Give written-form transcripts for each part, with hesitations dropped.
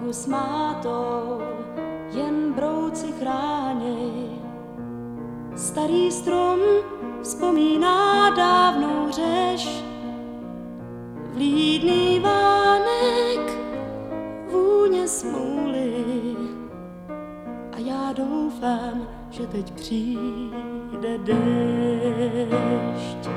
tmou smátou jen brouci chráněj. Starý strom vzpomíná dávnou řeš, vlídný vánek, vůně smůly. A já doufám, že teď přijde déšť.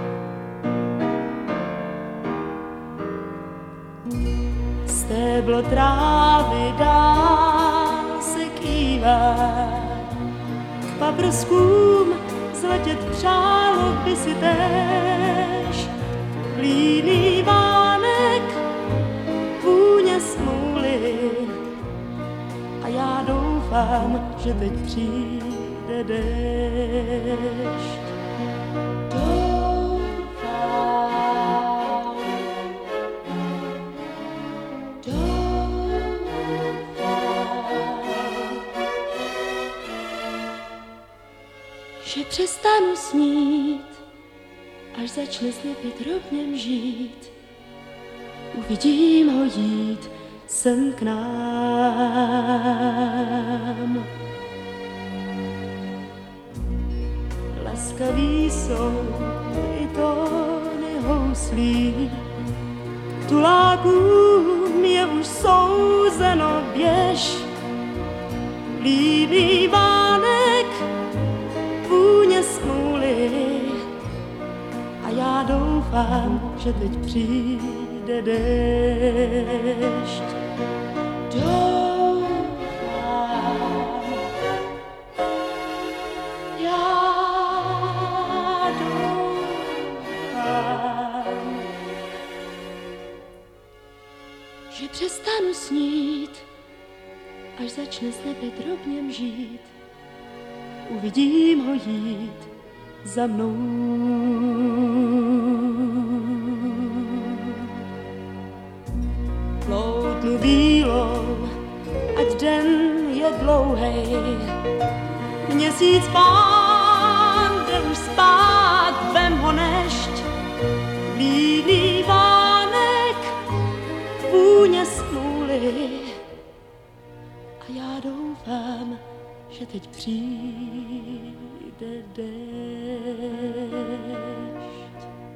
Stéblo trávy dál se kývá, k paprskům zletět přálo by si též. Vlídný vánek, vůně smůly. A já doufám, že teď přijde déšť. Že přestanu snít, až začne slepit rovněm žít. Uvidím ho jít sem k nám. Laskavý jsou i tóny houslí, tulákům je už souzeno běž. Líbí vánek, vůně smůly. A já doufám, že teď přijde déšť. Doufám, já doufám, že přestanu snít, až začne slepit rovněm žít. Uvidím ho jít za mnou. Ploutnu bílou, ať den je dlouhej, měsíc pán jde už spát, vem ho nešť. Bílý vánek, vůně smůly. A já doufám, že teď přijde déšť.